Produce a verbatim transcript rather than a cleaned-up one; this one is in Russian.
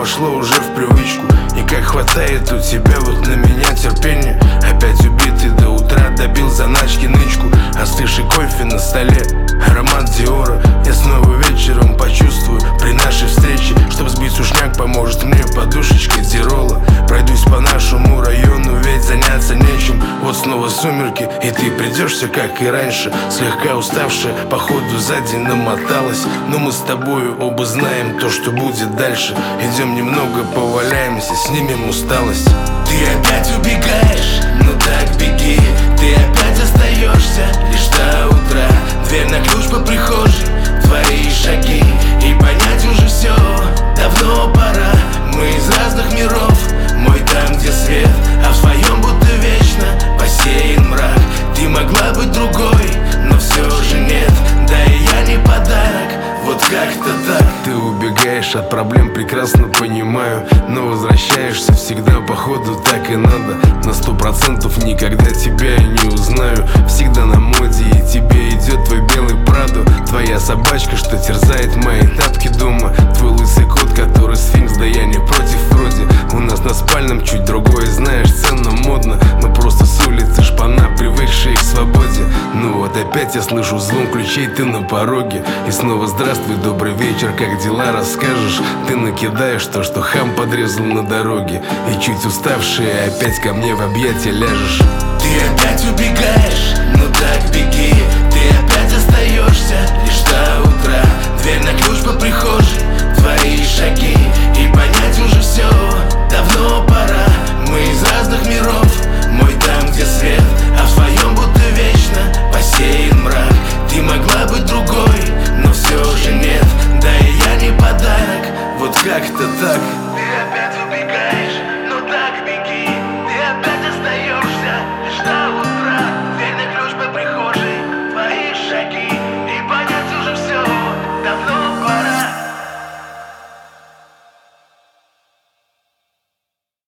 вошло уже в привычку. И как хватает у тебя вот на меня терпения. Опять убитый до утра, добил заначки нычку. Остывший кофе на столе, аромат Диора. Я снова вечером почувствую при нашей встрече. Чтоб сбить сушняк, поможет мне подушечка Дирола. Пройдусь по нашему району, ведь заняться нечем. Вот снова сумерки, и ты придешься, как и раньше. Слегка уставшая, походу за день намоталась. Но мы с тобою оба знаем то, что будет дальше. Идем немного поваляемся, снимем усталость. Ты опять убегаешь, ну так беги. Ты опять остаешься лишь до утра. Дверь на ключ по прихожей, твои шаги. И понять уже все давно пора. Мы из разных миров, мой там, где свет, а в своем будто вечно посеян мрак. Ты могла быть другой, но все же нет. Да и я не подарок, вот как-то так. Ты убегаешь от проблем, прекрасно понимаю. Но возвращаешься всегда, походу так и надо. На сто процентов никогда тебя я не узнаю. Всегда на моде, и тебе идет твой белый Прадо. Твоя собачка, что терзает мои тапки дома. Твой лысый кот, который сфинкс, да я не против вроде. У нас на спальном чуть другое, знаешь, ценно, модно. Мы просто с улицы шпана, привыкшие к свободе. Ну вот опять я слышу звон ключей, ты на пороге. И снова здравствуй, добрый вечер, как дела, расскажешь? Ты накидаешь то, что хам подрезал на дороге. И чуть уставший опять ко мне в объятия ляжешь. Ты опять убегаешь, ну так беги. Ты опять остаешься лишь до утра. Дверь на ключ по прихожей, твои шаги.